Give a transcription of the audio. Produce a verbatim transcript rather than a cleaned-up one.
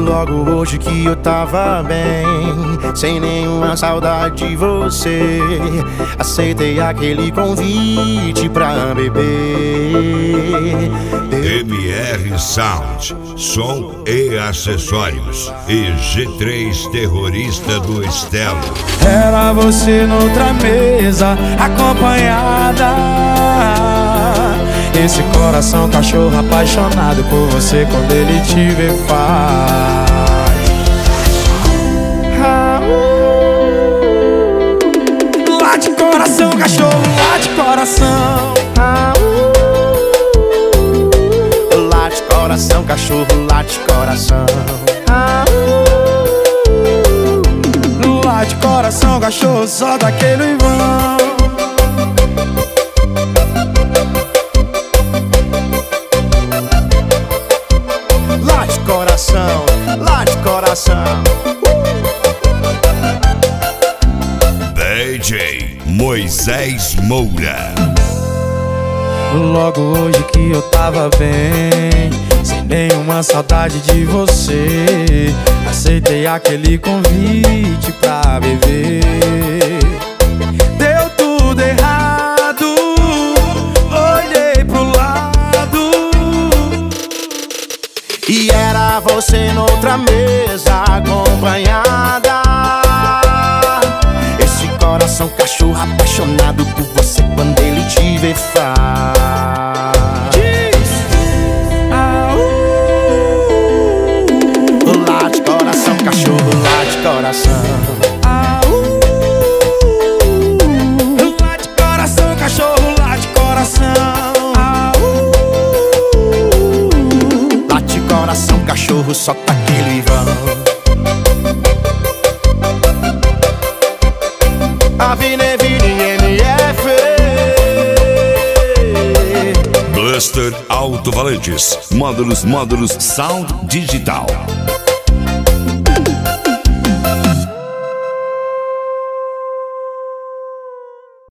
Logo hoje que eu tava bem, sem nenhuma saudade de você, aceitei aquele convite pra beber. M R Sound, som e acessórios. E G três Terrorista do Estelo. Era você noutra mesa, acompanhada. Esse coração cachorro apaixonado por você, quando ele te vê faz. Ah, uh, late coração, cachorro, late coração. Ah, uh, late coração, cachorro, late coração. Ah, uh, late coração, cachorro, só daquele vão. Late coração, late coração. D J Moisés Moura. Logo hoje que eu tava bem, sem nenhuma saudade de você, aceitei aquele convite pra beber. Deu tudo errado, olhei pro lado e era você noutra mesa, acompanhada. Esse coração cachorro apaixonado por você, quando ele te vê faz. Ah, uh, late coração, cachorro, late coração. Ah, uh, late coração, cachorro, late coração. Ah, uh, late coração, cachorro, só tá aquele vão. Avine, Vini, M F. Buster Alto Valentes. Módulos, módulos, sound digital.